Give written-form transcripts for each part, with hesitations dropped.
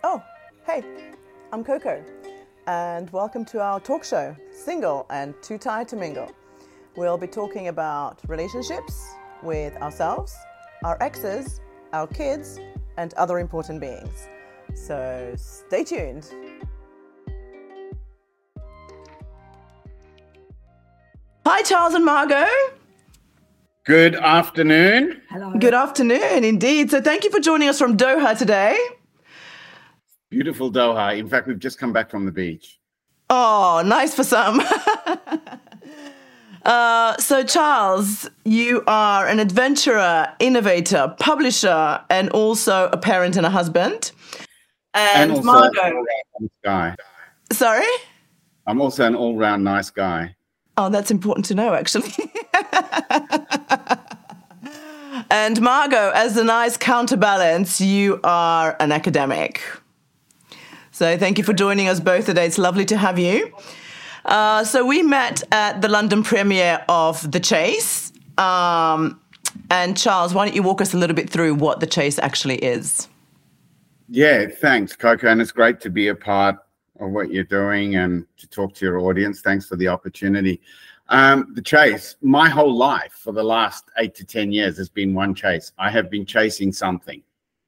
Oh, hey, I'm Coco, and welcome to our talk show, Single and Too Tired to Mingle. We'll be talking about relationships with ourselves, our exes, our kids, and other important beings. So stay tuned. Hi, Charles and Margot. Good afternoon. Hello. Good afternoon, indeed. So thank you for joining us from Doha today. Beautiful Doha. In fact, we've just come back from the beach. Oh, nice for some. So Charles, you are an adventurer, innovator, publisher, and also a parent and a husband. And also Margot. an all-round nice guy. Sorry? I'm also an all-round nice guy. Oh, that's important to know, actually. And Margot, as a nice counterbalance, you are an academic. So thank you for joining us both today. It's lovely to have you. So we met at the London premiere of The Chase. And Charles, why don't you walk us a little bit through what The Chase actually is? Yeah, thanks, Coco. And it's great to be a part of what you're doing and to talk to your audience. Thanks for the opportunity. The Chase, my whole life for the last 8 to 10 years has been one chase. I have been chasing something.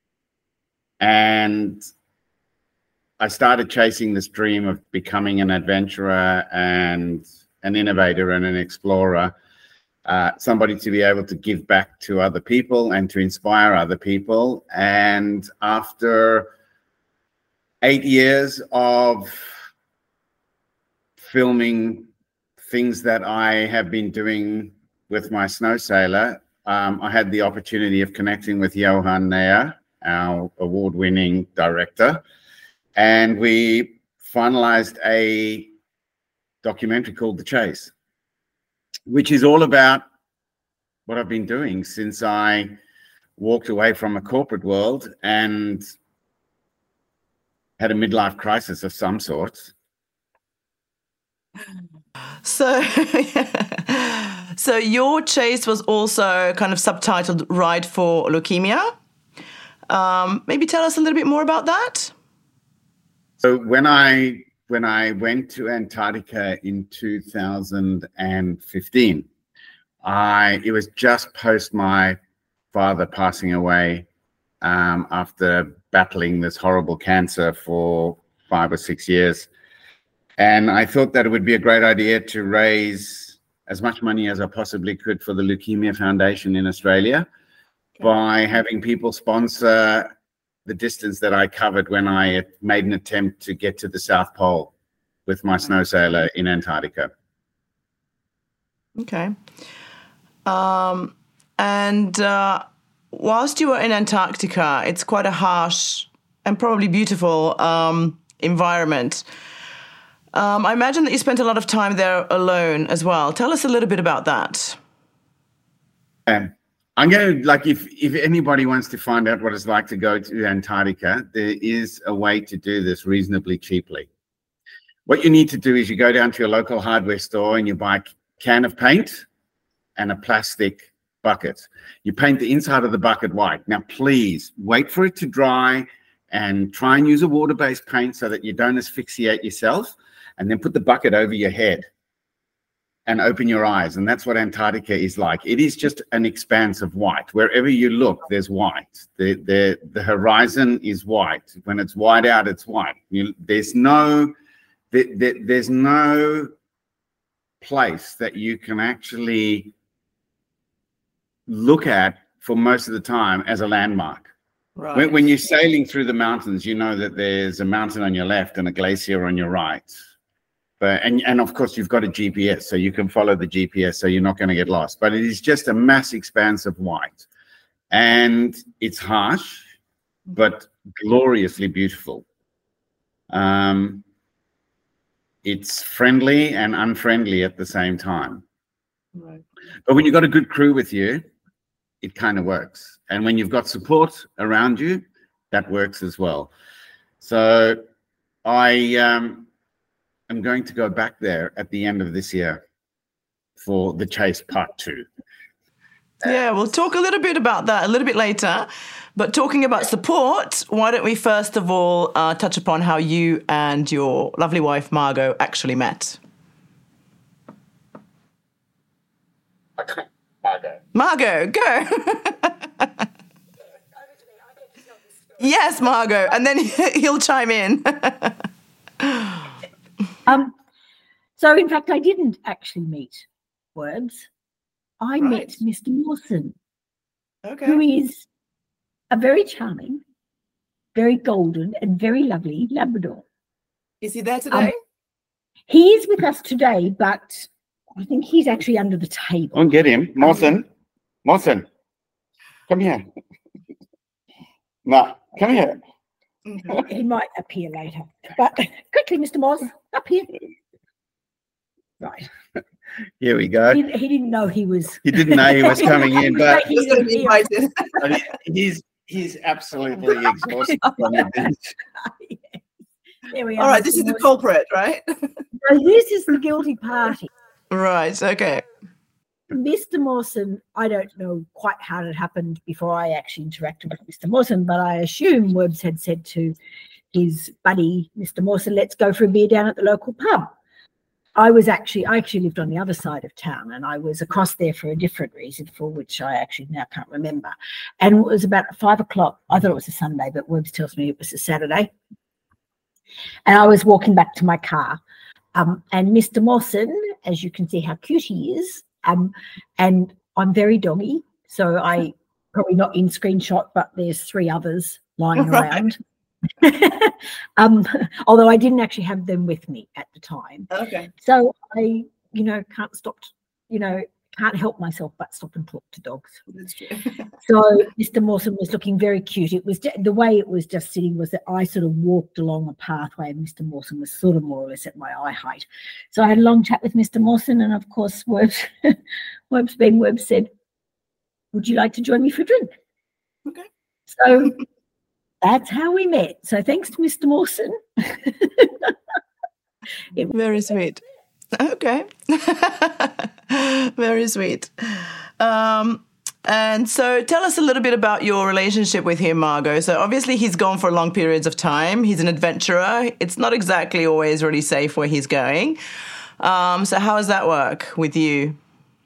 And I started chasing this dream of becoming an adventurer and an innovator and an explorer, somebody to be able to give back to other people and to inspire other people. And after 8 years of filming things that I have been doing with my snow sailor, I had the opportunity of connecting with Johan Neher, our award-winning director. And we finalized a documentary called The Chase, which is all about what I've been doing since I walked away from a corporate world and had a midlife crisis of some sort. So, so your chase was also kind of subtitled Ride for Leukemia. Maybe tell us a little bit more about that. So when I went to Antarctica in 2015, it was just post my father passing away after battling this horrible cancer for 5 or 6 years. And I thought that it would be a great idea to raise as much money as I possibly could for the Leukemia Foundation in Australia by having people sponsor the distance that I covered when I made an attempt to get to the South Pole with my snow sailor in Antarctica. Okay. And whilst you were in Antarctica, it's quite a harsh and probably beautiful environment. I imagine that you spent a lot of time there alone as well. Tell us a little bit about that. I'm going to, if anybody wants to find out what it's like to go to Antarctica, there is a way to do this reasonably cheaply. What you need to do is you go down to your local hardware store and you buy a can of paint and a plastic bucket. You paint the inside of the bucket white. Now, please wait for it to dry and try and use a water-based paint so that you don't asphyxiate yourself, and then put the bucket over your head and open your eyes. And that's what Antarctica is like. It is just an expanse of white. Wherever you look, there's white. The horizon is white. When it's white out, it's white. There's no place that you can actually look at for most of the time as a landmark. Right. When you're sailing through the mountains, you know that there's a mountain on your left and a glacier on your right. But and of course you've got a GPS, so you can follow the GPS, so you're not going to get lost. But it is just a mass expanse of white, and it's harsh, but gloriously beautiful. It's friendly and unfriendly at the same time. Right. But when you've got a good crew with you, it kind of works. And when you've got support around you, that works as well. So I'm going to go back there at the end of this year for The Chase Part 2. Yeah, we'll talk a little bit about that a little bit later. But talking about support, why don't we first of all touch upon how you and your lovely wife, Margot, actually met? Margot, go. Yes, Margot, and then he'll chime in. So, in fact, I didn't actually meet Werbs. I met Mr. Mawson, who is a very charming, very golden and very lovely Labrador. Is he there today? He is with us today, but I think he's actually under the table. I'll get him. Mawson, come here. No, come here. He might appear later. But quickly, Mr. Moss, up here. Right. Here we go. He didn't know he was. He didn't know he was coming in, but he's absolutely exhausted from this. There we are. All right, this is the culprit, right? So this is the guilty party. Right, okay. Mr. Mawson, I don't know quite how it happened before I actually interacted with Mr. Mawson, but I assume Werbs had said to his buddy, Mr. Mawson, let's go for a beer down at the local pub. I actually lived on the other side of town, and I was across there for a different reason, for which I actually now can't remember. And it was about 5 o'clock. I thought it was a Sunday, but Werbs tells me it was a Saturday. And I was walking back to my car. And Mr. Mawson, as you can see how cute he is, and I'm very doggy, so I probably not in screenshot, but there's 3 others lying around. Although I didn't actually have them with me at the time. Okay. So I, can't help myself but stop and talk to dogs. That's true. So Mr. Mawson was looking very cute. It was the way it was just sitting was that I sort of walked along a pathway and Mr. Mawson was sort of more or less at my eye height. So I had a long chat with Mr. Mawson, and of course Werbs being Werbs said, would you like to join me for a drink? Okay. So that's how we met. So thanks to Mr. Mawson. Very sweet. Okay. Very sweet. And so tell us a little bit about your relationship with him, Margot. So obviously he's gone for long periods of time. He's an adventurer. It's not exactly always really safe where he's going. So how does that work with you?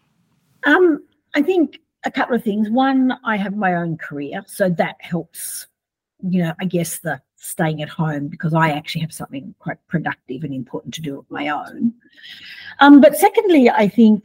I think a couple of things. One, I have my own career, so that helps, I guess the staying at home, because I actually have something quite productive and important to do of my own. But secondly, I think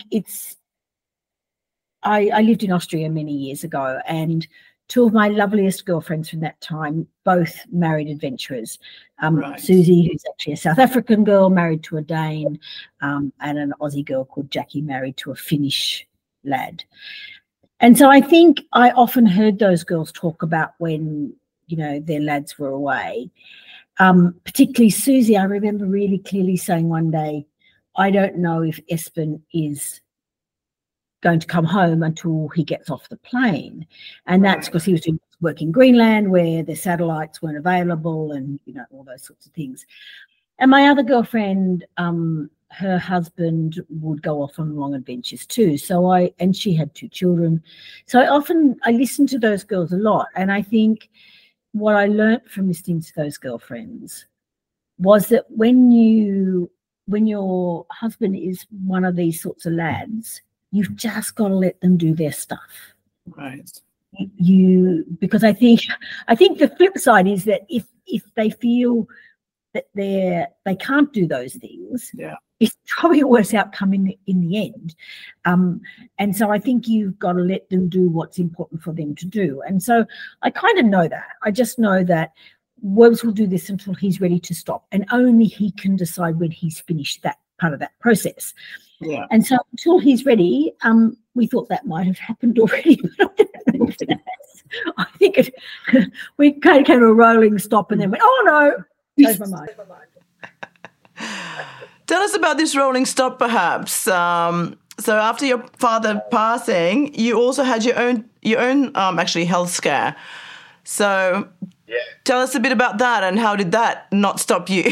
I lived in Austria many years ago, and 2 of my loveliest girlfriends from that time, both married adventurers. Susie, who's actually a South African girl, married to a Dane, and an Aussie girl called Jackie, married to a Finnish lad. And so I think I often heard those girls talk about when their lads were away. Particularly Susie, I remember really clearly saying one day, I don't know if Espen is going to come home until he gets off the plane. And that's because he was doing work in Greenland where the satellites weren't available and, all those sorts of things. And my other girlfriend, her husband would go off on long adventures too. And she had 2 children. So I listened to those girls a lot. And I think what I learnt from listening to those girlfriends was that when your husband is one of these sorts of lads, you've just got to let them do their stuff. Right. Because I think the flip side is that if they feel that they can't do those things, it's probably a worse outcome in the end. And so I think you've got to let them do what's important for them to do. And so I kind of know that. I just know that Werbs will do this until he's ready to stop, and only he can decide when he's finished that part of that process. Yeah. And so until he's ready, we thought that might have happened already. I think we kind of came to a rolling stop and then went, oh no, changed my mind. Tell us about this rolling stop, perhaps. So after your father passing, you also had your own actually health scare. So tell us a bit about that, and how did that not stop you?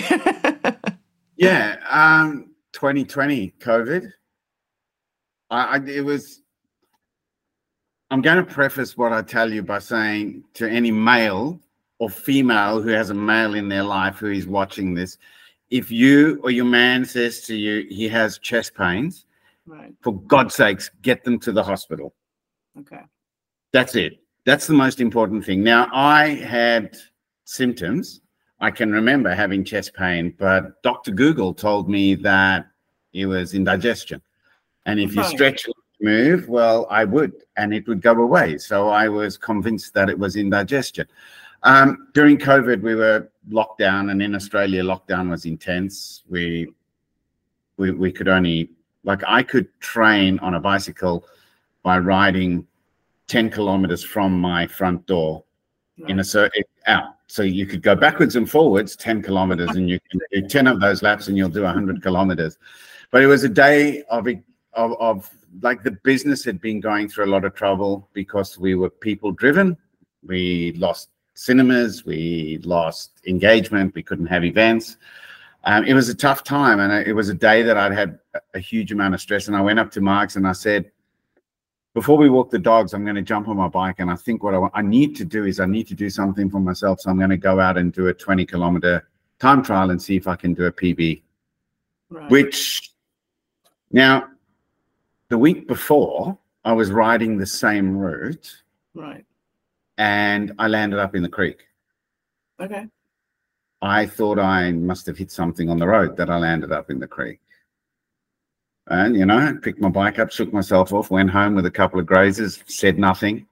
2020 COVID. I'm I'm going to preface what I tell you by saying to any male or female who has a male in their life who is watching this, if you or your man says to you he has chest pains, right, for God's sakes, get them to the hospital. okay, That's it. That's the most important thing. Now, I had symptoms. I can remember having chest pain, but Dr. Google told me that it was indigestion. And if you Right. stretch and move, well, I would, and it would go away. So I was convinced that it was indigestion. During COVID, we were locked down, and in Australia, lockdown was intense. We could only, like, I could train on a bicycle by riding 10 kilometers from my front door in a certain out. So you could go backwards and forwards 10 kilometers, and you can do 10 of those laps and you'll do 100 kilometers. But it was a day of like, the business had been going through a lot of trouble because we were people driven. We lost cinemas, we lost engagement, we couldn't have events. It was a tough time, and it was a day that I'd had a huge amount of stress. And I went up to Mark's and I said, before we walk the dogs, I'm going to jump on my bike, and I think what I need to do is I need to do something for myself. So I'm going to go out and do a 20-kilometer time trial and see if I can do a PB. right, Which, now, the week before, I was riding the same route, right, and I landed up in the creek. okay, I thought I must have hit something on the road that I landed up in the creek. And, you know, picked my bike up, shook myself off, went home with a couple of grazers, said nothing.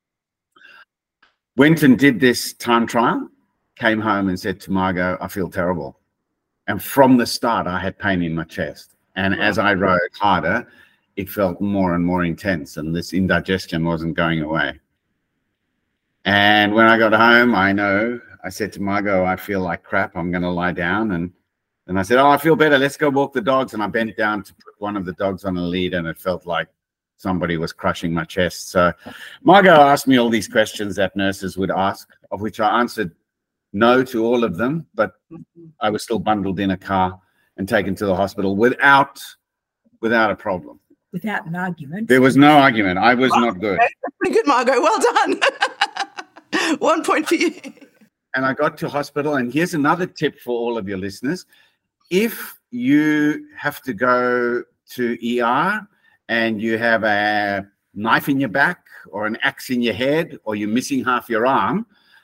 Went and did this time trial, came home and said to Margot, I feel terrible. And from the start, I had pain in my chest. And as I rode harder, it felt more and more intense, and this indigestion wasn't going away. And when I got home, I said to Margot, I feel like crap. I'm going to lie down. And I said, I feel better. Let's go walk the dogs. And I bent down to put one of the dogs on a lead, and it felt like somebody was crushing my chest. So Margot asked me all these questions that nurses would ask, of which I answered no to all of them, but I was still bundled in a car and taken to the hospital without a problem. Without an argument. There was no argument. I was not good. Okay, that's pretty good, Margot. Well done. 1 point for you. And I got to hospital. And here's another tip for all of your listeners. If you have to go to ER and you have a knife in your back or an axe in your head, or you're missing half your arm,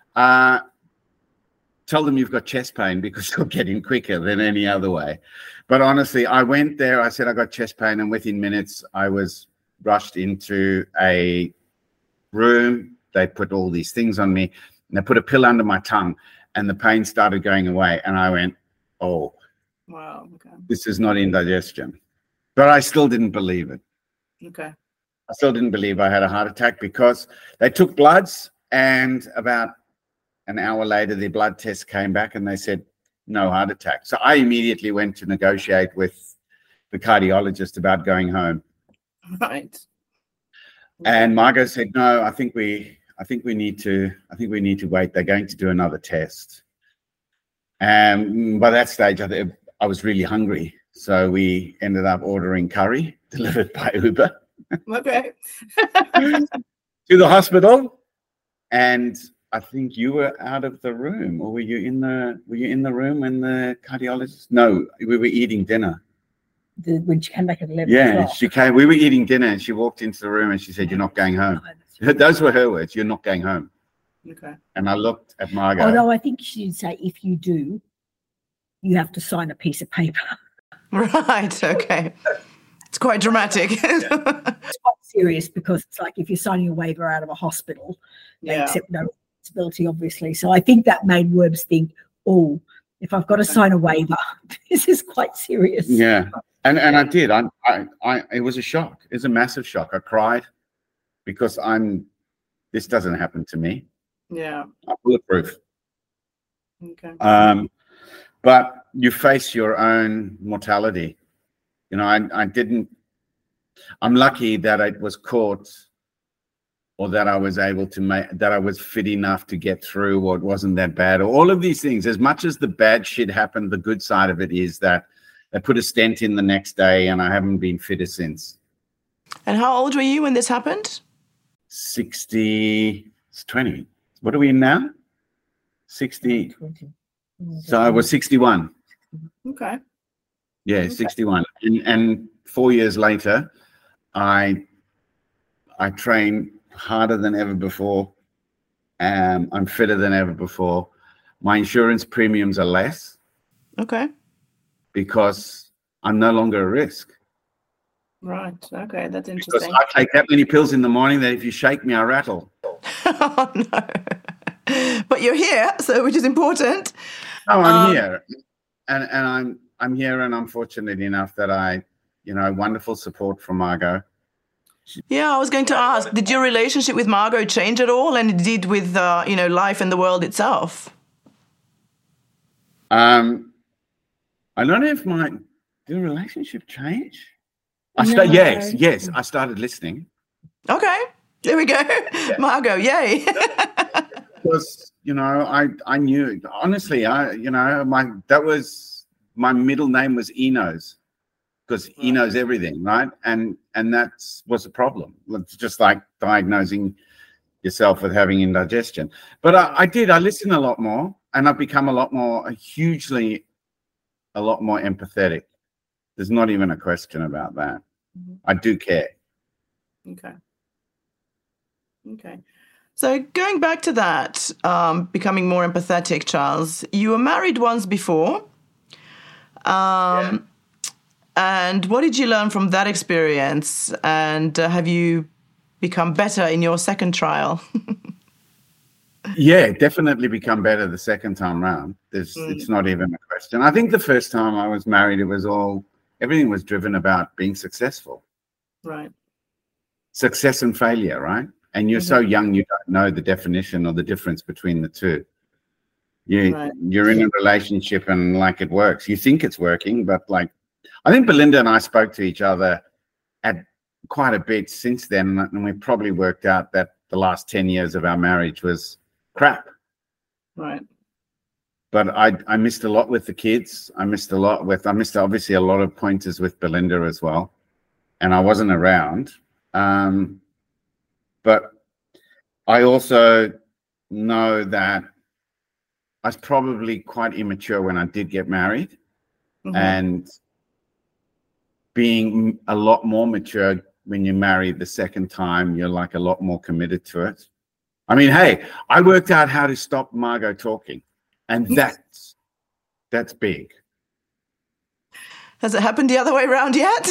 tell them you've got chest pain, because you'll get in quicker than any other way. But honestly, I went there, I said I got chest pain, and within minutes I was rushed into a room. They put all these things on me, and they put a pill under my tongue, and the pain started going away. And I went, oh, Wow, okay, this is not indigestion. But I still didn't believe it. okay, I still didn't believe I had a heart attack, because they took bloods, and about an hour later, the blood test came back and they said, no heart attack. So I immediately went to negotiate with the cardiologist about going home. right. And Margot said, no, I think we need to wait. They're going to do another test. And by that stage, I was really hungry. So we ended up ordering curry delivered by Uber Okay. to the hospital. And I think you were out of the room, or were you in the room when the cardiologist? No, we were eating dinner. When she came back at 11 Yeah, o'clock. she came. We were eating dinner, and she walked into the room and she said, "You're not going home." Those were her words. "You're not going home." Okay. And I looked at Margot. Although I think she did say, if you do, you have to sign a piece of paper. Right. Okay. It's quite dramatic. It's quite serious, because it's like if you're signing a waiver out of a hospital, they Yeah. accept no responsibility, obviously. So I think that made Werbs think, oh, if I've got to sign a waiver, this is quite serious. Yeah, and I did. I it was a shock. It was a massive shock. I cried because this doesn't happen to me. Yeah. I'm bulletproof. Okay. But you face your own mortality. You know, I didn't. I'm lucky that it was caught, or that I was able to that I was fit enough to get through, or it wasn't that bad, or all of these things. As much as the bad shit happened, the good side of it is that they put a stent in the next day, and I haven't been fitter since. And how old were you when this happened? 60, it's 20. What are we in now? 60. 20. So I was 61. Okay. Yeah, okay. 61. And 4 years later, I train harder than ever before. I'm fitter than ever before. My insurance premiums are less. Okay. Because I'm no longer a risk. Right. Okay, that's interesting. Because I take that many pills in the morning that if you shake me, I rattle. Oh, no. But you're here, so which is important. Oh, I'm here. And I'm here, and I'm fortunate enough that wonderful support from Margot. Yeah, I was going to ask, did your relationship with Margot change at all? And it did with, life and the world itself? I don't know if did the relationship change? Yes, I started listening. Okay, there we go. Yeah. Margot, yay. Because, I knew, honestly, my middle name was Enos, because he knows everything, right? And that was a problem. It's just like diagnosing yourself with having indigestion. But I listened a lot more, and I've become a lot more empathetic. There's not even a question about that. Mm-hmm. I do care. Okay. So going back to that, becoming more empathetic, Charles, you were married once before. And what did you learn from that experience? And have you become better in your second trial? Yeah, definitely become better the second time round. It's not even a question. I think the first time I was married, everything was driven about being successful. Right. Success and failure, right? And you're so young, you don't know the definition or the difference between the two. You're in a relationship and it works. You think it's working, but I think Belinda and I spoke to each other at quite a bit since then, and we probably worked out that the last 10 years of our marriage was crap. Right. But I missed a lot with the kids. I missed obviously a lot of pointers with Belinda as well. And I wasn't around. But I also know that I was probably quite immature when I did get married. Mm-hmm. And being a lot more mature when you're married the second time, you're a lot more committed to it. I mean, hey, I worked out how to stop Margot talking, and that's big. Has it happened the other way around yet?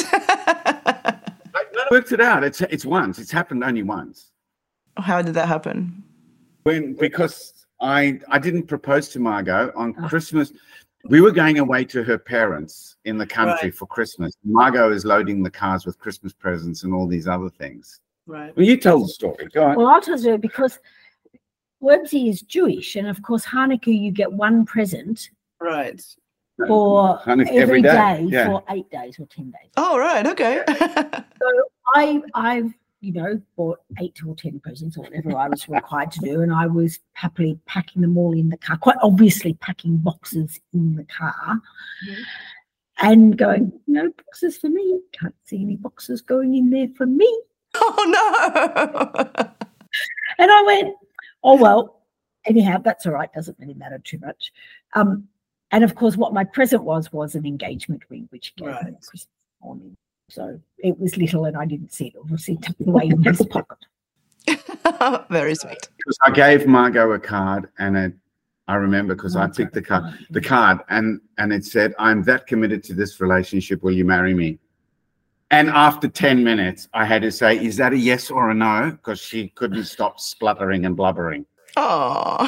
I worked it out. It's once. It's happened only once. How did that happen? Because I didn't propose to Margot on Christmas. We were going away to her parents in the country for Christmas. Margot is loading the cars with Christmas presents and all these other things. Right. Well, you tell the story. Go on. Well, I'll tell the story because Wormsy is Jewish, and of course, Hanukkah, you get one present. Right. For every day for 8 days or 10 days. Oh, right. Okay. So I've bought 8 or 10 presents or whatever I was required to do, and I was happily packing them all in the car, quite obviously packing boxes in the car, and going, no boxes for me. Can't see any boxes going in there for me. Oh, no. And I went, oh, well, anyhow, that's all right. Doesn't really matter too much. And, of course, what my present was an engagement ring, which he gave me on Christmas morning. So it was little and I didn't see it. Obviously, tucked away in his pocket. Very sweet. Because I gave Margot a card, and I remember because I picked the card, and it said, "I'm that committed to this relationship. Will you marry me?" And after 10 minutes, I had to say, "Is that a yes or a no?" Because she couldn't stop spluttering and blubbering. Oh.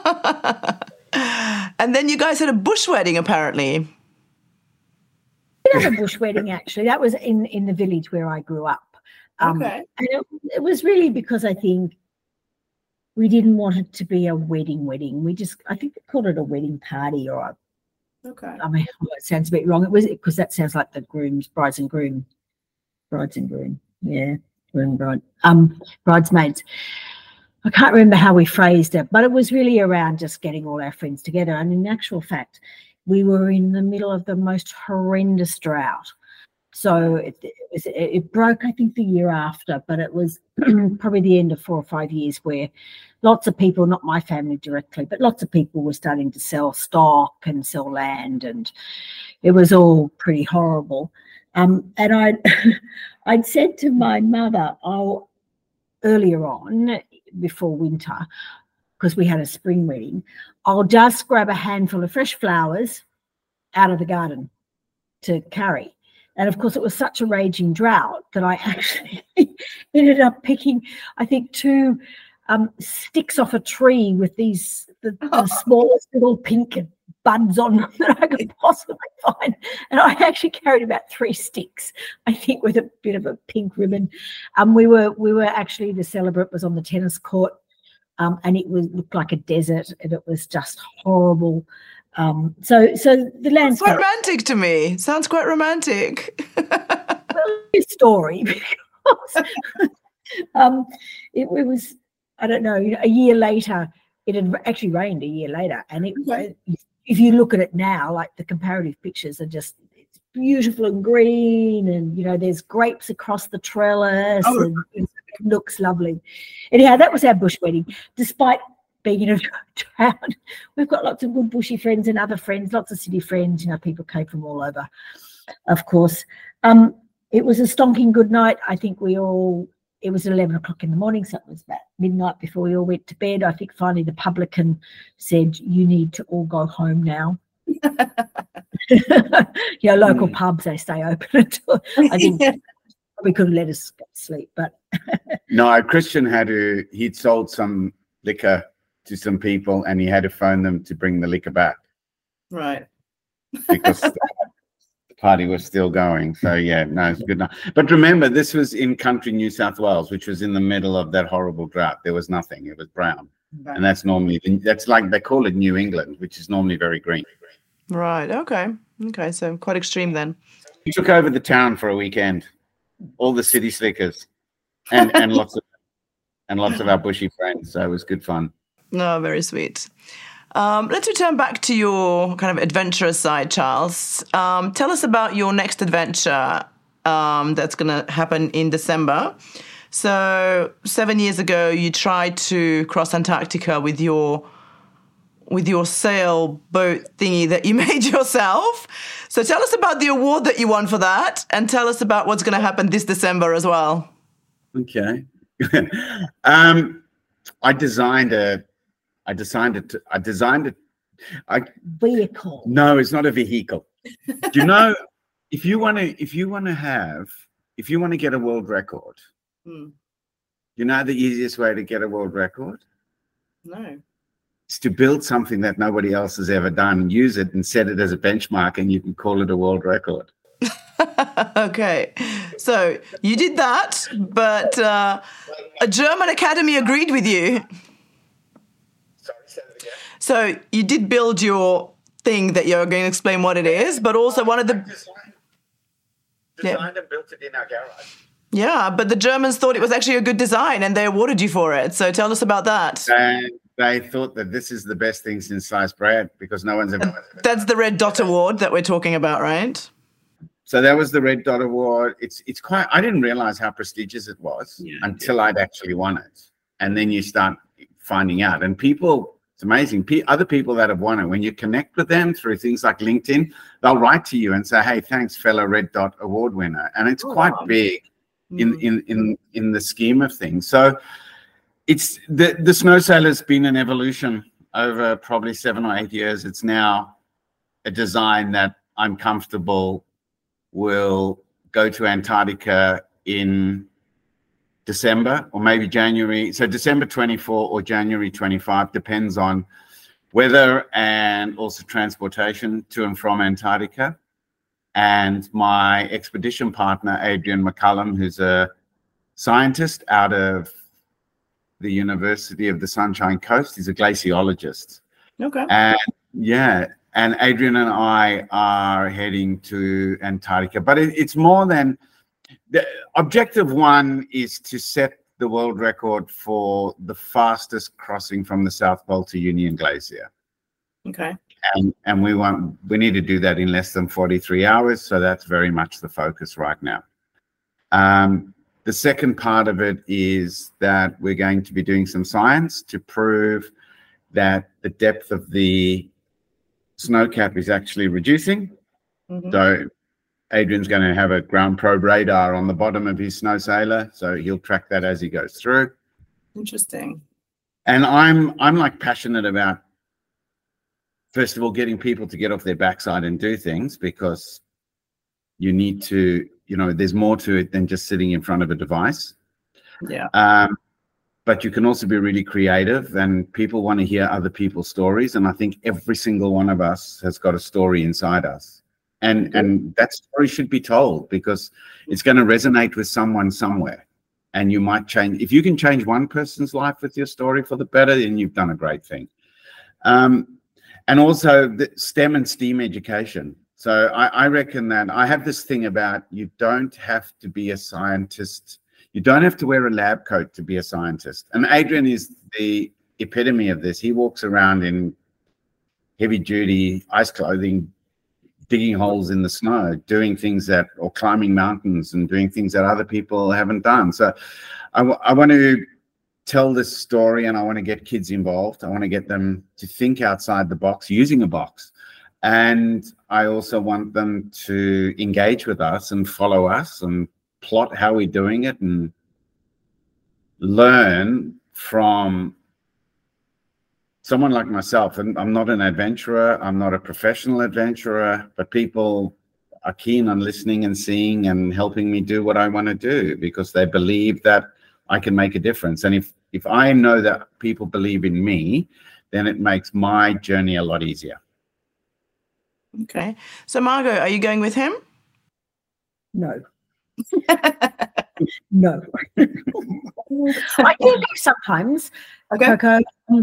And then you guys had a bush wedding, apparently. We did have a bush wedding, actually. That was in the village where I grew up. Okay. And it was really because I think we didn't want it to be a wedding. I think we called it a wedding party or a. Okay. I mean, it sounds a bit wrong. It was because that sounds like the brides and groom. Yeah, groom, bride. Bridesmaids. I can't remember how we phrased it, but it was really around just getting all our friends together. And in actual fact, we were in the middle of the most horrendous drought. So it broke, I think, the year after, but it was probably the end of 4 or 5 years where lots of people, not my family directly, but lots of people were starting to sell stock and sell land, and it was all pretty horrible. And I'd said to my mother, earlier on, before winter, because we had a spring wedding, I'll just grab a handful of fresh flowers out of the garden to carry. And of course, it was such a raging drought that I actually ended up picking, I think, 2 sticks off a tree with the smallest little pink buds on them that I could possibly find. And I actually carried about 3 sticks, I think, with a bit of a pink ribbon. We were actually, the celebrant was on the tennis court, and it looked like a desert, and it was just horrible. So the landscape. Quite romantic to me. Sounds quite romantic. Well, story, because it was, I don't know, a year later, it had actually rained a year later, and if you look at it now, like the comparative pictures are just, it's beautiful and green, and there's grapes across the trellis, and it looks lovely. Anyhow, that was our bush wedding. Despite being in a drought, we've got lots of good bushy friends and other friends, lots of city friends. People came from all over, of course. It was a stonking good night. I think it was 11 o'clock in the morning, so it was about midnight before we all went to bed. I think finally the publican said, "You need to all go home now." Local pubs, they stay open until, I think, probably couldn't let us go to sleep. But no, Christian he'd sold some liquor to some people, and he had to phone them to bring the liquor back. Right. Because the party was still going. So yeah, no, it's good. But remember, this was in country New South Wales, which was in the middle of that horrible drought. There was nothing. It was brown. Right. And that's like, they call it New England, which is normally very green. Right. Okay. So quite extreme then. We took over the town for a weekend, all the city slickers, and lots of our bushy friends. So it was good fun. No, very sweet. Let's return back to your kind of adventurous side, Charles. Tell us about your next adventure that's going to happen in December. So 7 years ago, you tried to cross Antarctica with your sailboat thingy that you made yourself. So tell us about the award that you won for that, and tell us about what's going to happen this December as well. Okay. I designed a vehicle. No, it's not a vehicle. Do if you want to get a world record, the easiest way to get a world record? No. It's to build something that nobody else has ever done, use it and set it as a benchmark, and you can call it a world record. Okay. So you did that, but a German academy agreed with you. Sorry, say that again. So you did build your thing that you're going to explain what it is, but also one of the... Designed and built it in our garage. Yeah, but the Germans thought it was actually a good design and they awarded you for it. So tell us about that. And they thought that this is the best thing since sliced bread, because no one's ever... That's the Red Dot Award that we're talking about, right? So that was the Red Dot Award. It's quite... I didn't realize how prestigious it was until I'd actually won it. And then you start finding out. And people... It's amazing. Other people that have won it, when you connect with them through things like LinkedIn, they'll write to you and say, "Hey, thanks, fellow Red Dot Award winner." And it's quite big in the scheme of things. So it's the snow sailor's been an evolution over probably 7 or 8 years. It's now a design that I'm comfortable will go to Antarctica in December or maybe January. So December 24 or January 25, depends on weather and also transportation to and from Antarctica. And my expedition partner, Adrian McCullum, who's a scientist out of the University of the Sunshine Coast, he's a glaciologist. Okay. And Adrian and I are heading to Antarctica. But it's more than... The objective one is to set the world record for the fastest crossing from the South Pole to Union Glacier. Okay. and we need to do that in less than 43 hours. So that's very much the focus right now. The second part of it is that we're going to be doing some science to prove that the depth of the snow cap is actually reducing. So Adrian's going to have a ground probe radar on the bottom of his snow sailor, so he'll track that as he goes through. Interesting. And I'm like passionate about, first of all, getting people to get off their backside and do things, because you need to, there's more to it than just sitting in front of a device. Yeah. But you can also be really creative, and people want to hear other people's stories. And I think every single one of us has got a story inside us. And that story should be told, because it's going to resonate with someone somewhere. And you might change. If you can change one person's life with your story for the better, then you've done a great thing. And also the STEM and STEAM education. So I reckon that I have this thing about, you don't have to be a scientist. You don't have to wear a lab coat to be a scientist. And Adrian is the epitome of this. He walks around in heavy duty ice clothing, digging holes in the snow, doing things or climbing mountains and doing things that other people haven't done. So I want to tell this story, and I want to get kids involved. I want to get them to think outside the box using a box. And I also want them to engage with us and follow us and plot how we're doing it and learn from someone like myself. And I'm not an adventurer. I'm not a professional adventurer, but people are keen on listening and seeing and helping me do what I want to do, because they believe that I can make a difference. And if I know that people believe in me, then it makes my journey a lot easier. Okay. So Margot, are you going with him? No. No. I do go sometimes. Okay. Coco.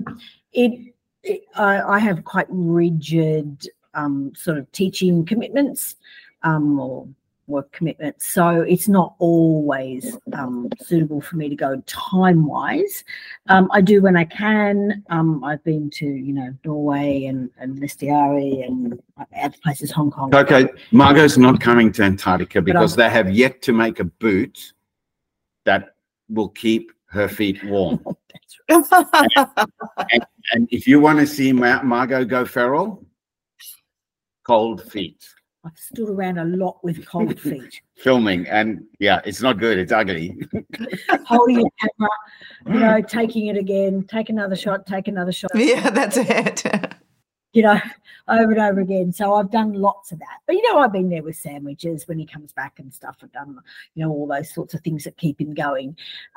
I have quite rigid sort of teaching commitments or work commitments, so it's not always suitable for me to go time-wise. I do when I can. I've been to Norway and Lestiari and other places, Hong Kong. Okay, Margot's not coming to Antarctica because they have yet to make a boot that will keep her feet warm. That's right. and if you want to see Margot go feral, cold feet. I've stood around a lot with cold feet. Filming, and yeah, it's not good. It's ugly. Holding a camera, taking it again, take another shot. Yeah, that's it. Over and over again. So I've done lots of that. But, I've been there with sandwiches when he comes back and stuff. I've done, all those sorts of things that keep him going.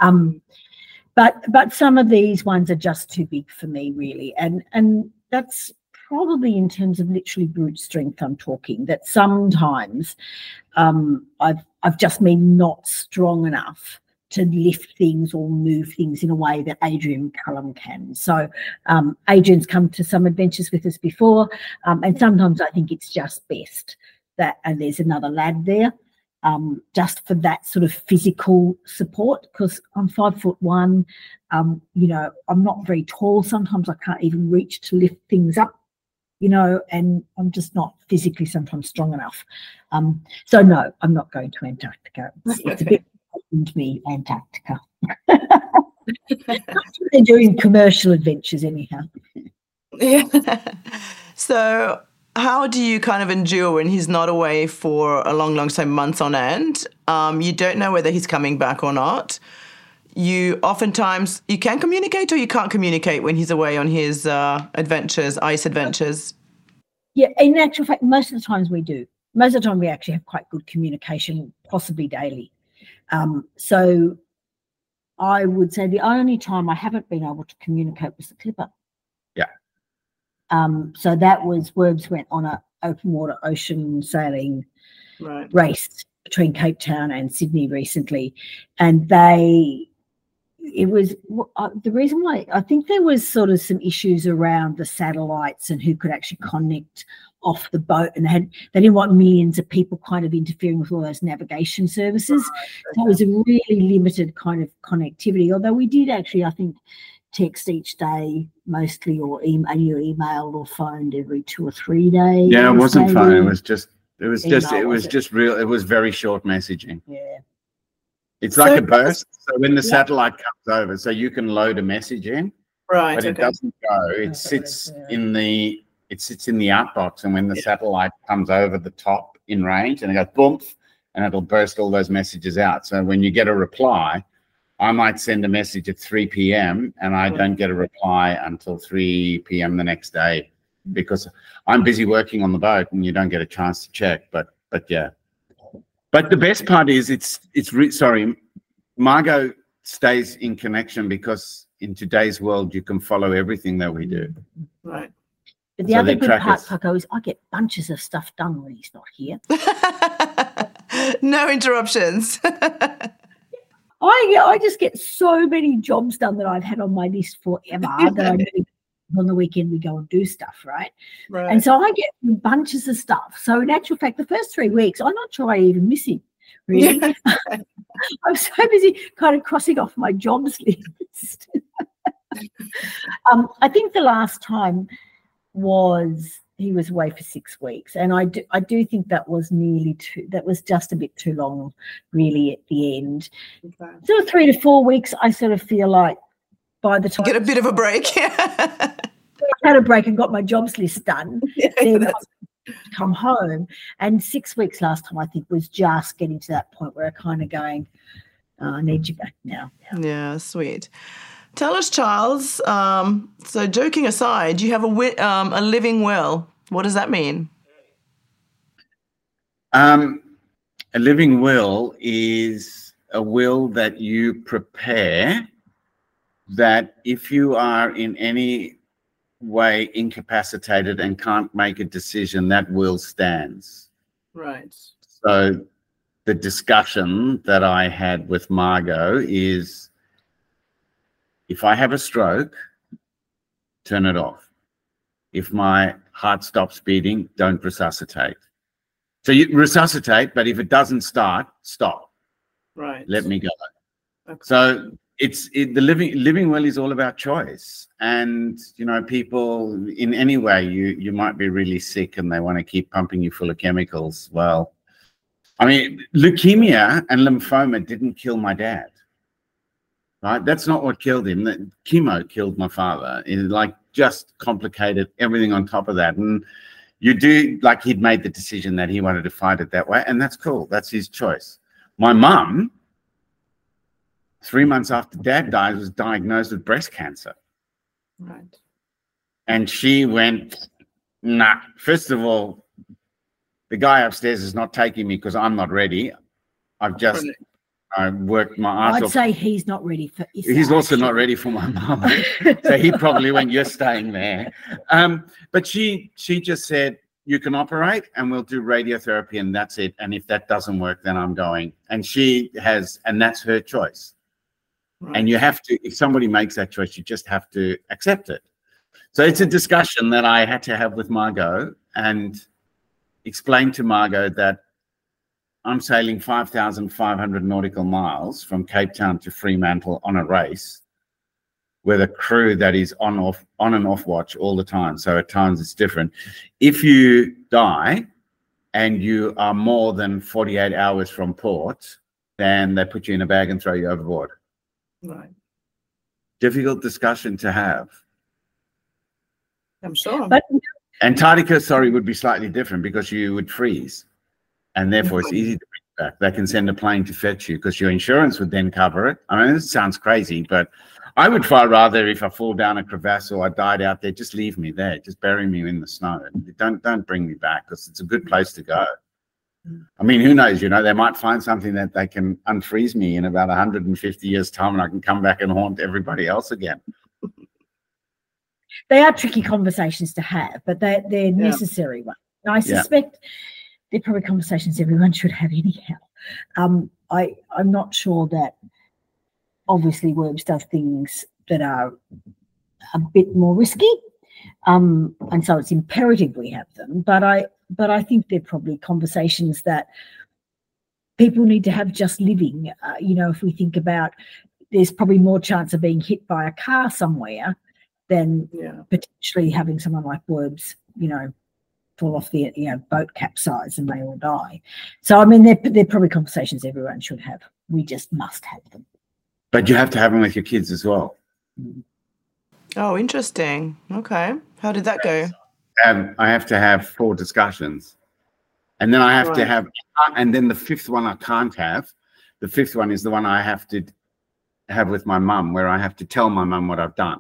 But some of these ones are just too big for me, really. And that's probably in terms of literally brute strength I'm talking, that sometimes I've just been not strong enough to lift things or move things in a way that Adrian Cullen can. So Adrian's come to some adventures with us before, and sometimes I think it's just best that, and there's another lad there, just for that sort of physical support, because I'm 5'1", I'm not very tall. Sometimes I can't even reach to lift things up, and I'm just not physically sometimes strong enough. So no, I'm not going to Antarctica. It's a bit important to me, Antarctica. They're doing commercial adventures anyhow. Yeah. So how do you kind of endure when he's not away for a long time, months on end? You don't know whether he's coming back or not. You oftentimes, you can communicate or you can't communicate when he's away on his ice adventures. Yeah, in actual fact, most of the times we do. Most of the time we actually have quite good communication, possibly daily. So I would say the only time I haven't been able to communicate was the Clipper. Yeah. So that was, Werbs went on an open water ocean sailing race between Cape Town and Sydney recently, and it was the reason why I think there was sort of some issues around the satellites and who could actually connect off the boat, and they didn't want millions of people kind of interfering with all those navigation services. So it was a really limited kind of connectivity, although we did actually, I think, text each day mostly, or are you emailed or phoned every 2 or 3 days? Yeah, it wasn't phone. It was just real. It was very short messaging. Yeah. It's like a burst. So when the satellite comes over, so you can load a message in, right? But it doesn't go. It sits in the outbox, and when the satellite comes over the top in range, and it goes boom, and it'll burst all those messages out. So when you get a reply, I might send a message at 3 p.m. and I don't get a reply until 3 p.m. the next day because I'm busy working on the boat and you don't get a chance to check. But yeah. But the best part is Margot stays in connection because in today's world you can follow everything that we do. Right. But the other good part, Paco, is I get bunches of stuff done when he's not here. No interruptions. I just get so many jobs done that I've had on my list forever that I do. On the weekend we go and do stuff, right? And so I get bunches of stuff. So in actual fact, the first 3 weeks, I'm not sure I even miss him, really. I'm so busy kind of crossing off my jobs list. I think the last time he was away for 6 weeks, and I do think that was just a bit too long, really, at the end. Okay. So 3 to 4 weeks, I sort of feel like by the time get a bit of a break. I had a break and got my jobs list done. Then come home, and 6 weeks last time I think was just getting to that point where I kind of going, I need you back now. Yeah, sweet. Tell us, Charles. So, joking aside, you have a living will. What does that mean? A living will is a will that you prepare that if you are in any way incapacitated and can't make a decision, that will stands. Right. So, the discussion that I had with Margot is, if I have a stroke, turn it off. If my heart stops beating, don't resuscitate. So you resuscitate, but if it doesn't start, stop. Right. Let me go. Okay. So the living will is all about choice. And, people in any way, you might be really sick and they want to keep pumping you full of chemicals. Well, I mean, leukemia and lymphoma didn't kill my dad. Right? That's not what killed him. That chemo killed my father. It just complicated everything on top of that. And he'd made the decision that he wanted to fight it that way, and that's cool. That's his choice. My mum, 3 months after Dad died, was diagnosed with breast cancer. Right. And she went, nah. First of all, the guy upstairs is not taking me because I'm not ready. I worked my ass off. I'd say he's not ready for. He's also not ready for my mum. So he probably went, you're staying there. But she just said, you can operate and we'll do radiotherapy and that's it. And if that doesn't work, then I'm going. And and that's her choice. Right. And you have to, if somebody makes that choice, you just have to accept it. So it's a discussion that I had to have with Margot and explain to Margot that I'm sailing 5,500 nautical miles from Cape Town to Fremantle on a race with a crew that is on and off watch all the time. So at times it's different. If you die and you are more than 48 hours from port, then they put you in a bag and throw you overboard. Right. Difficult discussion to have. I'm sure. But Antarctica, would be slightly different because you would freeze. And therefore, it's easy to bring back. They can send a plane to fetch you because your insurance would then cover it. I mean, this sounds crazy, but I would far rather, if I fall down a crevasse or I died out there, just leave me there. Just bury me in the snow. Don't bring me back because it's a good place to go. I mean, who knows? They might find something that they can unfreeze me in about 150 years' time and I can come back and haunt everybody else again. They are tricky conversations to have, but they're necessary ones. And I suspect they're probably conversations everyone should have anyhow. I'm not sure that obviously Werbs does things that are a bit more risky, and so it's imperative we have them. But I think they're probably conversations that people need to have just living. If we think about there's probably more chance of being hit by a car somewhere than potentially having someone like Werbs, fall off the boat capsize and they all die. So I mean, they're probably conversations everyone should have. We just must have them. But you have to have them with your kids as well. Oh, interesting. Okay, how did that go? I have to have 4 discussions, and then I have to have, and then the 5th one I can't have. The 5th one is the one I have to have with my mum, where I have to tell my mum what I've done.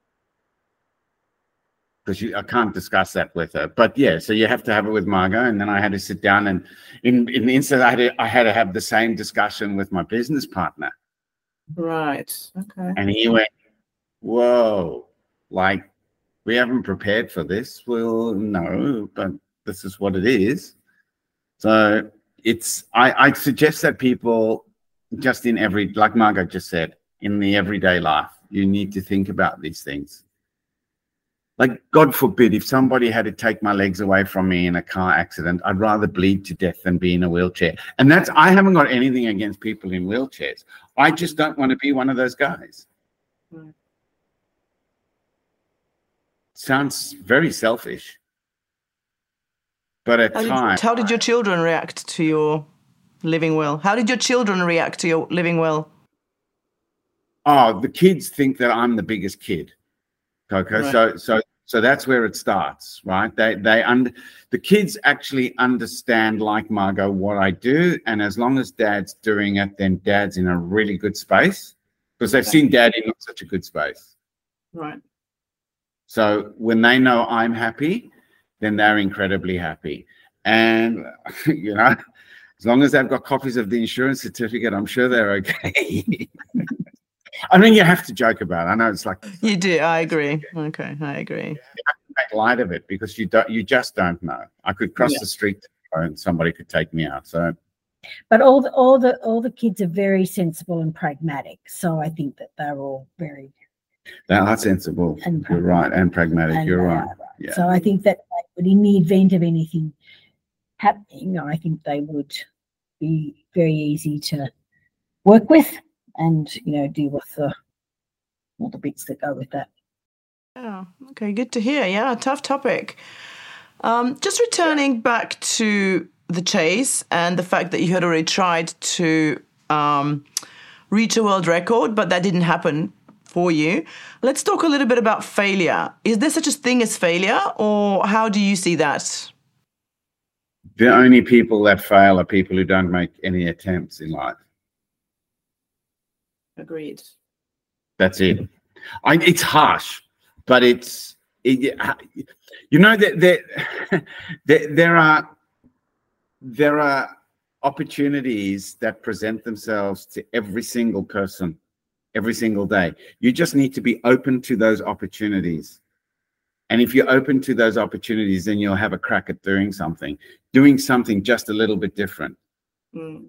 Because I can't discuss that with her. But yeah, so you have to have it with Margot, and then I had to sit down, and in the instant I had to have the same discussion with my business partner. Right. Okay. And he went, whoa, like, we haven't prepared for this. Well, no, but this is what it is. So I suggest that people just like Margot just said, in the everyday life, you need to think about these things. Like, God forbid, if somebody had to take my legs away from me in a car accident, I'd rather bleed to death than be in a wheelchair. And I haven't got anything against people in wheelchairs. I just don't want to be one of those guys. Right. Sounds very selfish. But at times... How did your children react to your living will? How did your children react to your living will? Oh, the kids think that I'm the biggest kid. Coco. Right. So that's where it starts, right? The kids actually understand, like Margot, what I do, and as long as Dad's doing it, then Dad's in a really good space, because they've seen Dad in not such a good space. Right. So when they know I'm happy, then they're incredibly happy. And as long as they've got copies of the insurance certificate, I'm sure they're okay. I mean, you have to joke about it. I know it's like... You do. I agree. Okay, I agree. You have to make light of it, because you just don't know. I could cross the street and somebody could take me out. So, but all the kids are very sensible and pragmatic. So I think that they're all very... They are sensible. You're right. And pragmatic. And you're right. Yeah. So I think that in the event of anything happening, I think they would be very easy to work with. And, deal with all the bits that go with that. Yeah, okay, good to hear. Yeah, tough topic. Just returning back to the chase and the fact that you had already tried to reach a world record, but that didn't happen for you. Let's talk a little bit about failure. Is there such a thing as failure, or how do you see that? The only people that fail are people who don't make any attempts in life. Agreed. That's it. It's harsh, but there are opportunities that present themselves to every single person every single day. You just need to be open to those opportunities. And if you're open to those opportunities, then you'll have a crack at doing something just a little bit different. Mm.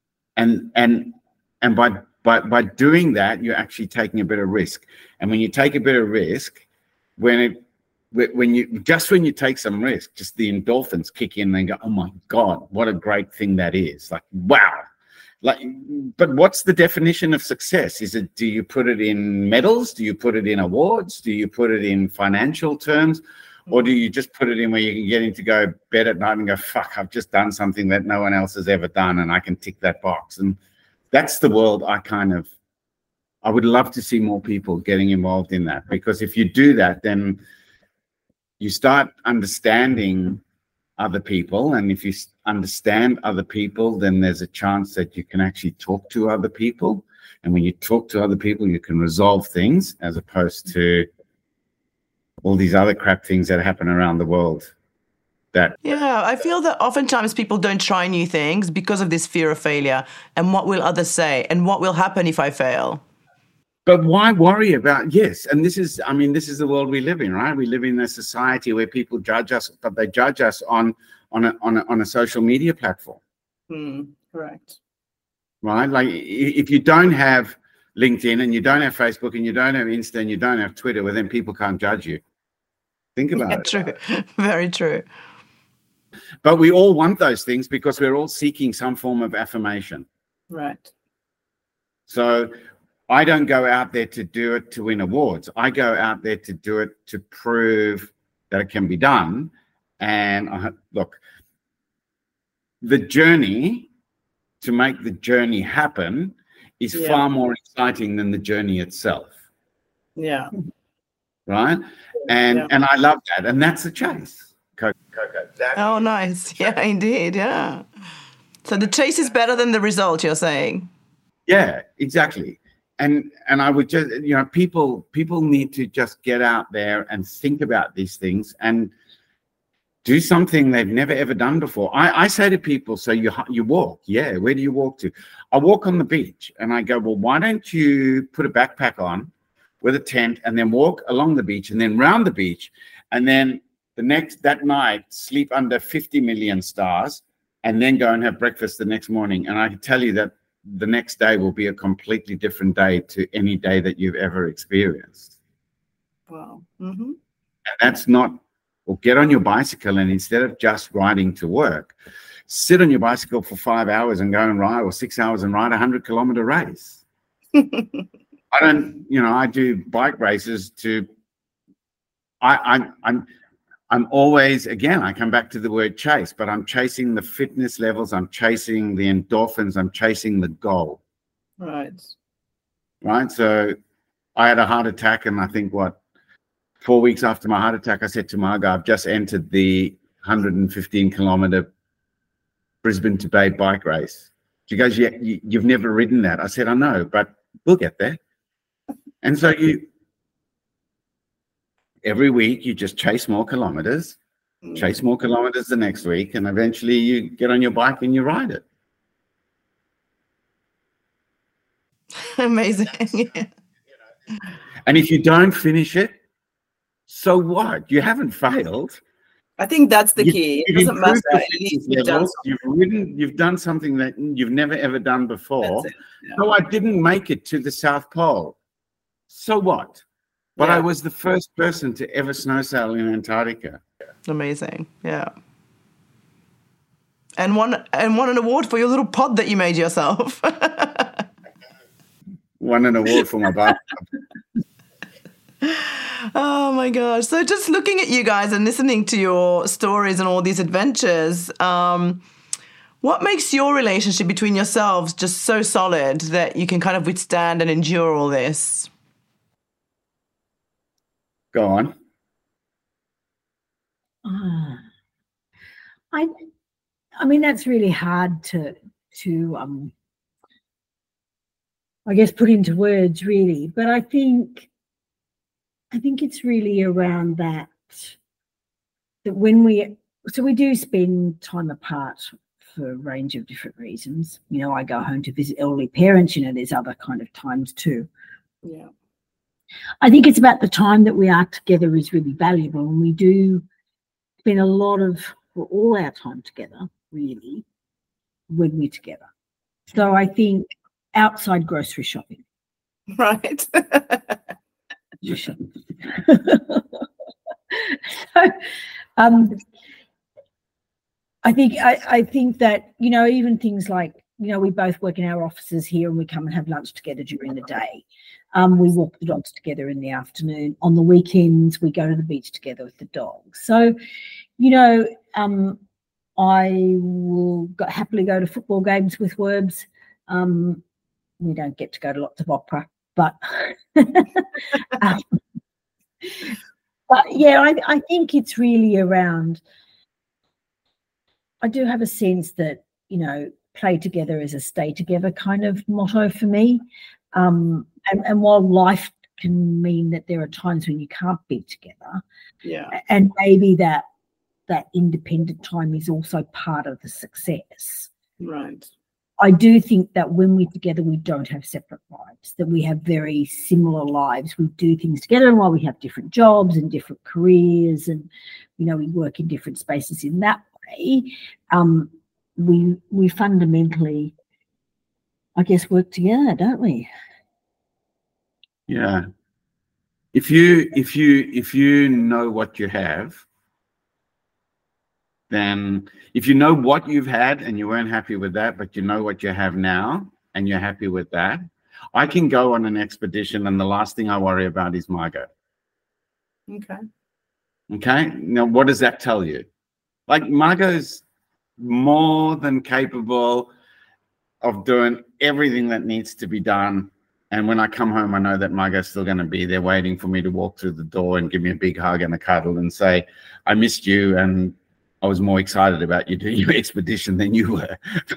And by doing that, you're actually taking a bit of risk. And when you take a bit of risk, when you take some risk, just the endorphins kick in and go, oh my God, what a great thing that is. Like, wow. But what's the definition of success? Do you put it in medals? Do you put it in awards? Do you put it in financial terms? Or do you just put it in where you can get in to go bed at night and go, fuck, I've just done something that no one else has ever done and I can tick that box. And that's the world I would love to see more people getting involved in that, because if you do that, then you start understanding other people. And if you understand other people, then there's a chance that you can actually talk to other people. And when you talk to other people, you can resolve things, as opposed to all these other crap things that happen around the world. Yeah, I feel that oftentimes people don't try new things because of this fear of failure and what will others say and what will happen if I fail. But why worry about, yes, and this is the world we live in, right? We live in a society where people judge us, but they judge us on a social media platform. Correct. Right? Like, if you don't have LinkedIn and you don't have Facebook and you don't have Insta and you don't have Twitter, well, then people can't judge you. Think about it. True. Very true. But we all want those things because we're all seeking some form of affirmation. Right. So I don't go out there to do it to win awards. I go out there to do it to prove that it can be done. And look, the journey to make the journey happen is far more exciting than the journey itself. Yeah. Right? And I love that. And that's the chase. Coco. Oh, nice. Yeah, indeed. Yeah. So the chase is better than the result, you're saying? Yeah, exactly. And I would just, people need to just get out there and think about these things and do something they've never ever done before. I say to people, so you walk. Yeah, where do you walk to? I walk on the beach, and I go, well, why don't you put a backpack on with a tent and then walk along the beach and then round the beach, and then that night sleep under 50 million stars and then go and have breakfast the next morning. And I can tell you that the next day will be a completely different day to any day that you've ever experienced. Wow. Mm-hmm. And that's not, or get on your bicycle, and instead of just riding to work, sit on your bicycle for 5 hours and go and ride, or 6 hours and ride a 100-kilometer race. I do bike races I'm always, again, I come back to the word chase, but I'm chasing the fitness levels, I'm chasing the endorphins, I'm chasing the goal. Right. So I had a heart attack, and I think 4 weeks after my heart attack, I said to Margot, I've just entered the 115-kilometer Brisbane to Bay bike race. She goes, yeah, you've never ridden that. I said, I know, but we'll get there. And so every week you just chase more kilometers, chase more kilometers the next week, and eventually you get on your bike and you ride it. Amazing. And if you don't finish it, so what? You haven't failed. I think that's the key. It doesn't matter. You've done something that you've never ever done before. Yeah. So I didn't make it to the South Pole. So what? But I was the first person to ever snow sail in Antarctica. Amazing. Yeah. And won an award for your little pod that you made yourself. Won an award for my bike. Oh my gosh. So just looking at you guys and listening to your stories and all these adventures, what makes your relationship between yourselves just so solid that you can kind of withstand and endure all this? Go on. I mean, that's really hard to I guess put into words, really. But I think it's really around that when we do spend time apart for a range of different reasons. I go home to visit elderly parents. There's other kind of times too. Yeah. I think it's about the time that we are together is really valuable, and we do spend all our time together, really, when we're together. So I think outside grocery shopping. Right. So, I think that, even things like, we both work in our offices here and we come and have lunch together during the day. We walk the dogs together in the afternoon. On the weekends, we go to the beach together with the dogs. So, I will happily go to football games with Werbs. We don't get to go to lots of opera, but yeah, I think it's really around. I do have a sense that, play together is a stay together kind of motto for me. And while life can mean that there are times when you can't be together, and maybe that independent time is also part of the success. Right. I do think that when we're together, we don't have separate lives, that we have very similar lives. We do things together, and while we have different jobs and different careers and, we work in different spaces in that way, we fundamentally, I guess, work together, don't we? Yeah. If you know what you have, then if you know what you've had and you weren't happy with that, but you know what you have now and you're happy with that, I can go on an expedition and the last thing I worry about is Margot. Okay. Okay. Now, what does that tell you? Like, Margot's more than capable of doing everything that needs to be done. And when I come home, I know that Margot's still going to be there waiting for me to walk through the door and give me a big hug and a cuddle and say, I missed you and I was more excited about you doing your expedition than you were.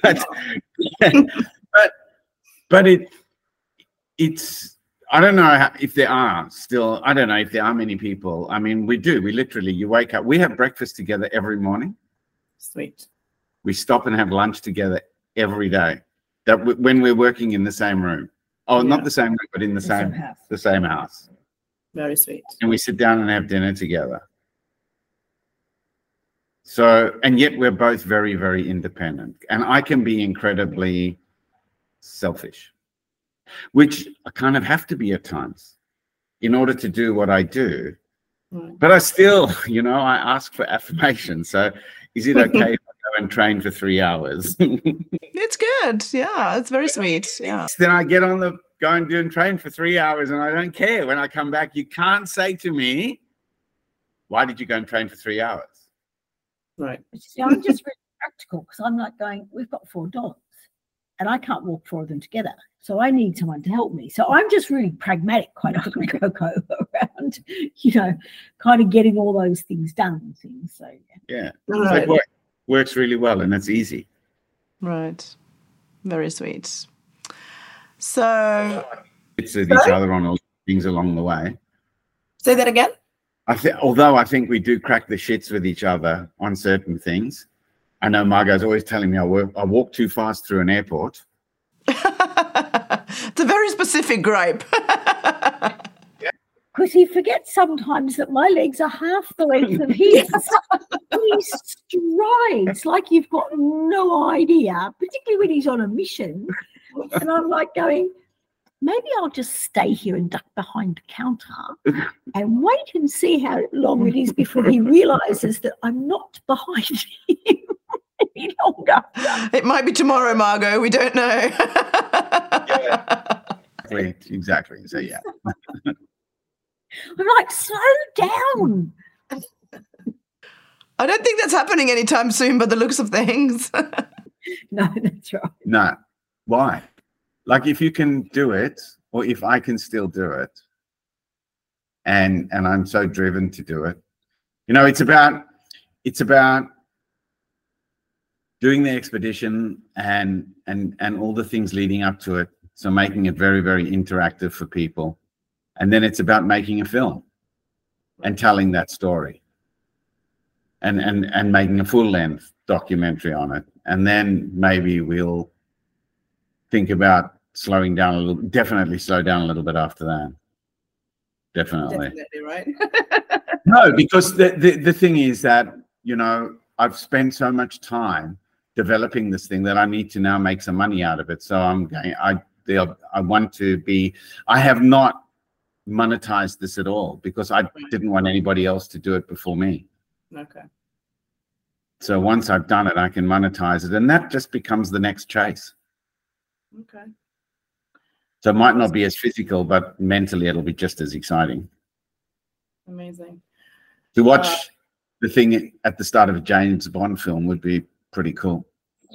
But it's, I don't know if there are still, I don't know if there are many people. I mean, we literally, you wake up, we have breakfast together every morning. Sweet. We stop and have lunch together every day. That when we're working in the same room. Oh, Yeah. not the same room, but in the same house. Very sweet. And we sit down and have dinner together. So, and yet we're both very, very independent. And I can be incredibly selfish, which I kind of have to be at times in order to do what I do. But I still, I ask for affirmation. So is it okay if I go and train for 3 hours? It's good. Yeah, it's very sweet. Yeah. Then I get on the go and do and train for 3 hours and I don't care. When I come back, you can't say to me, why did you go and train for 3 hours? Right. See, I'm just really practical because I'm like going, we've got 4 dogs and I can't walk 4 of them together. So I need someone to help me. So I'm just really pragmatic quite often, Coco, around, kind of getting all those things done. So, yeah. Right. So it works really well and it's easy. Right. Very sweet. So It's each other on all things along the way. say that again. Although I think we do crack the shits with each other on certain things. I know Margot's always telling me I walk too fast through an airport. It's a very specific gripe. because he forgets sometimes that my legs are half the length of his. He strides like you've got no idea, particularly when he's on a mission. And I'm like going, maybe I'll just stay here and duck behind the counter and wait and see how long it is before he realises that I'm not behind him any longer. It might be tomorrow, Margot. We don't know. Yeah. Exactly. So, yeah. I'm like, slow down. I don't think that's happening anytime soon by the looks of things. No, that's right. No. Why? Like, if you can do it, or if I can still do it, and I'm so driven to do it, it's about doing the expedition and all the things leading up to it. So making it very, very interactive for people. And then it's about making a film and telling that story and making a full length documentary on it. And then maybe we'll think about slowing down a little, definitely slow down a little bit after that. Definitely right. No, because the thing is that, I've spent so much time developing this thing that I need to now make some money out of it. So I have not monetized this at all because I didn't want anybody else to do it before me. Okay. So once I've done it, I can monetize it, and that just becomes the next chase. Okay. So it might not be as physical, but mentally it'll be just as exciting. Amazing. To watch the thing at the start of a James Bond film would be pretty cool.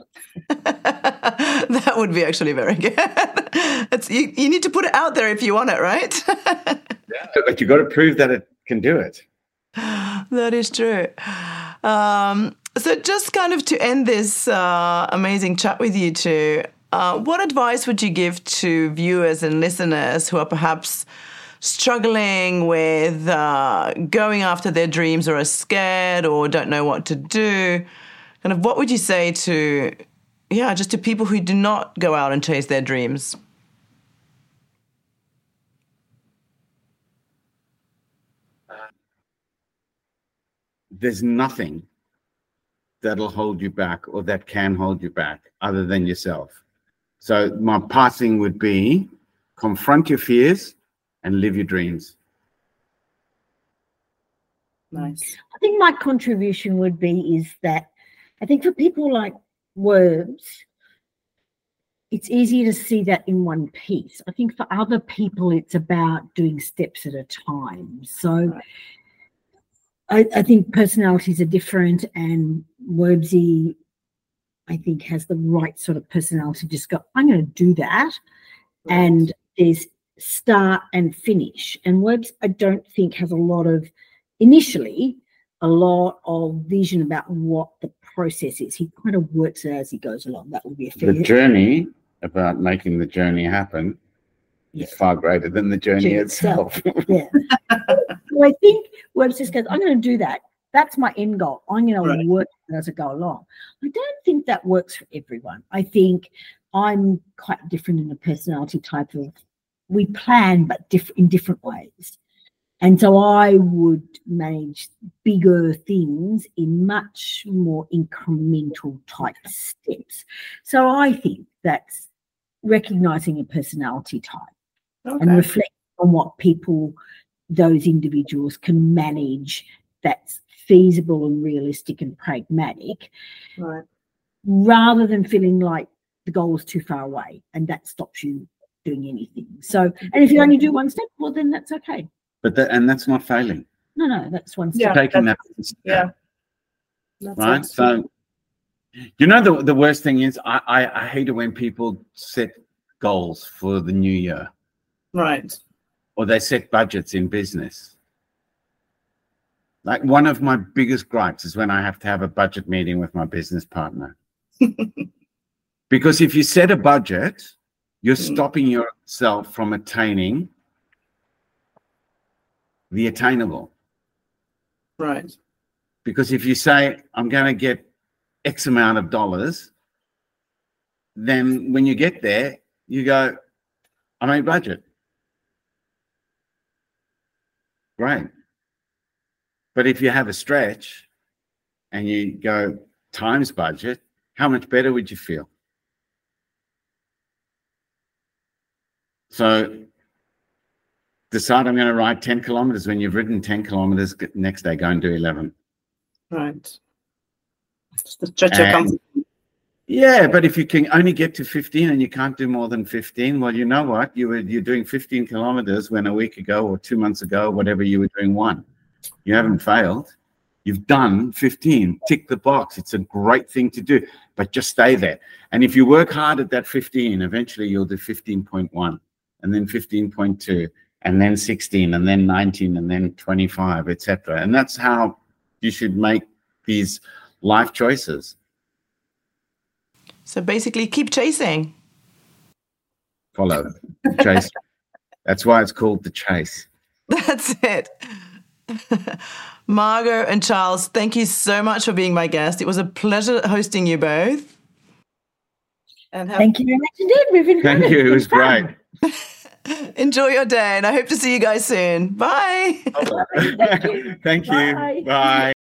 That would be actually very good. You need to put it out there if you want it, right? Yeah, but you've got to prove that it can do it. That is true. So just kind of to end this amazing chat with you two, what advice would you give to viewers and listeners who are perhaps struggling with going after their dreams or are scared or don't know what to do? Kind of what would you say to, just to people who do not go out and chase their dreams? There's nothing that'll hold you back or that can hold you back other than yourself. So my passing would be confront your fears and live your dreams. Nice. I think my contribution would be is that I think for people like Worms, it's easier to see that in one piece. I think for other people, it's about doing steps at a time. So I think personalities are different, and Wurbsy, I think, has the right sort of personality to just go, I'm going to do that. Right. And there's start and finish. And Wurbs, I don't think, has initially a lot of vision about what the process is. He kind of works it as he goes along. That would be a fair. The journey, about making the journey happen, is far greater than the journey itself. Yeah. So I think Wurbs just goes, I'm going to do that. That's my end goal. I'm going to work as I go along. I don't think that works for everyone. I think I'm quite different in the personality type of, we plan, but in different ways. And so I would manage bigger things in much more incremental type steps. So I think that's recognizing a personality type and reflect on what those individuals can manage that's feasible and realistic and pragmatic, rather than feeling like the goal is too far away and that stops you doing anything. So, and if you only do one step, well, then that's okay. But that's not failing. No, that's one step. Taking that step. Yeah. Right. So, you know, the worst thing is I hate it when people set goals for the new year. Right. Or they set budgets in business. Like, one of my biggest gripes is when I have to have a budget meeting with my business partner. Because if you set a budget, you're stopping yourself from attaining the attainable. Right. Because if you say, I'm going to get X amount of dollars, then when you get there, you go, I made budget. Great. But if you have a stretch and you go times budget, how much better would you feel? So decide, I'm going to ride 10 kilometers. When you've ridden 10 kilometers, next day go and do 11. Right. Just to stretch your comfort. Yeah, but if you can only get to 15 and you can't do more than 15, well, you know what? You're doing 15 kilometers when a week ago or 2 months ago, whatever, you were doing 1. You haven't failed. You've done 15. Tick the box. It's a great thing to do, but just stay there. And if you work hard at that 15, eventually you'll do 15.1 and then 15.2 and then 16 and then 19 and then 25, etc. And that's how you should make these life choices. So basically, keep chasing. Follow. Chase. That's why it's called the chase. That's it. Margot and Charles, thank you so much for being my guest. It was a pleasure hosting you both. And thank you very much indeed. Thank you. It was great. Enjoy your day, and I hope to see you guys soon. Bye. Thank you. Thank you. Bye. Bye.